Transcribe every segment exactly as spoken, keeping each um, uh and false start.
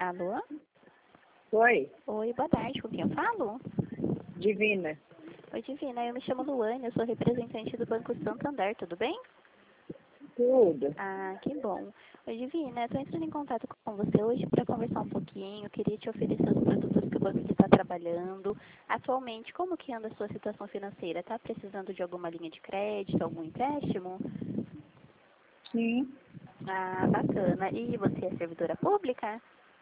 Alô? Oi, Oi, boa tarde. Com quem eu falo? Divina. Oi, Divina. Eu me chamo Luane, eu sou representante do Banco Santander, tudo bem? Tudo. Ah, que bom. Oi, Divina, eu estou entrando em contato com você hoje para conversar um pouquinho. Eu queria te oferecer os produtos que o banco está trabalhando. Atualmente, como que anda a sua situação financeira? Está precisando de alguma linha de crédito, algum empréstimo? Sim. Ah, bacana. E você é servidora pública?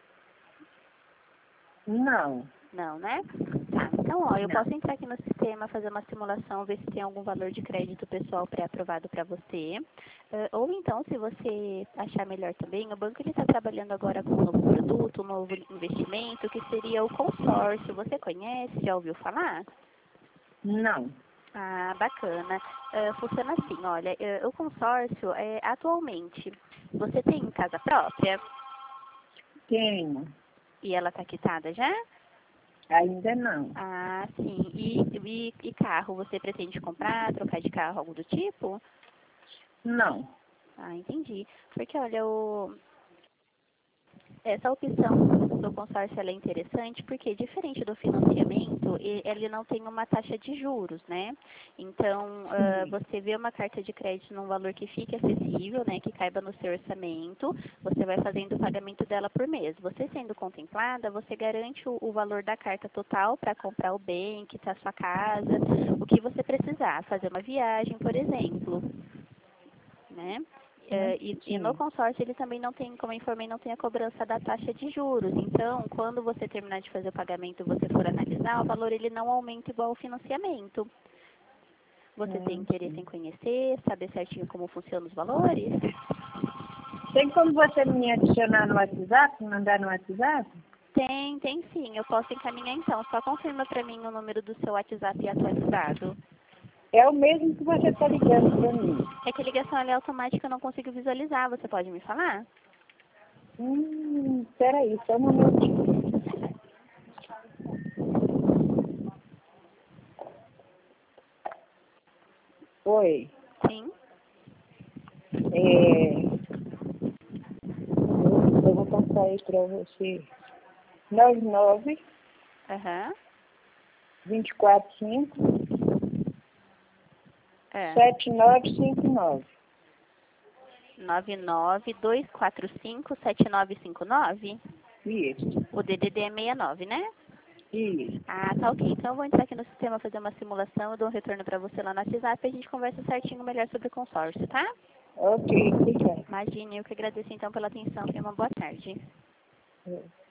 Não. Não, né? Tá, então, ó, eu Não. posso entrar aqui no sistema, fazer uma simulação, ver se tem algum valor de crédito pessoal pré-aprovado para você. Eh, ou então, se você achar melhor também, o banco ele está trabalhando agora com um novo produto, um novo investimento, que seria o consórcio. Você conhece? Já ouviu falar? Não. Ah, bacana. Eh, funciona assim, olha, eh, o consórcio, é, atualmente, você tem casa própria Tenho. e ela está quitada já? Ainda não. Ah, sim. E, e, e carro, você pretende comprar, trocar de carro, algo do tipo? Não. Ah, entendi. Porque, olha, o, essa opção do consórcio ela é interessante porque, diferente do financiamento, e- ele não tem uma taxa de juros, né? Então, ah, Sim. você vê uma carta de crédito num valor que fique acessível, né? Que caiba no seu orçamento, você vai fazendo o pagamento dela por mês. Você sendo contemplada, você garante o, o valor da carta total para comprar o bem, quitar sua casa, o que você precisar, fazer uma viagem, por exemplo, né? Hum, Eh, e, e no Sim. consórcio ele também não tem, como eu informei, não tem a cobrança da taxa de juros. Então, quando você terminar de fazer o pagamento e você for analisar, o valor ele não aumenta igual ao financiamento. Você tem Hum, interesse em sim. conhecer, saber certinho como funcionam os valores? Tem como você me adicionar no WhatsApp, mandar no WhatsApp? Tem, tem sim. Eu posso encaminhar então. Só confirma para mim o número do seu WhatsApp atualizado. É o mesmo que você está ligando para mim. É que a ligação ela é automática, eu não consigo visualizar. Você pode me falar? Hum, peraí, só um minutinho. Oi. Sim. É, eu, eu vou passar aí para você. nove nove, Aham. dois quatro cinco, É. sete nove cinco nove. nove nove dois quatro cinco sete nove cinco nove. Isso. O D D D é sessenta e nove, né? Isso. Ah, tá ok. Então eu vou entrar aqui no sistema, fazer uma simulação, eu dou um retorno para você lá no WhatsApp e a gente conversa certinho melhor sobre o consórcio, tá? Ok, obrigada. Imagine, eu que agradeço então pela atenção. Tenha uma boa tarde. É.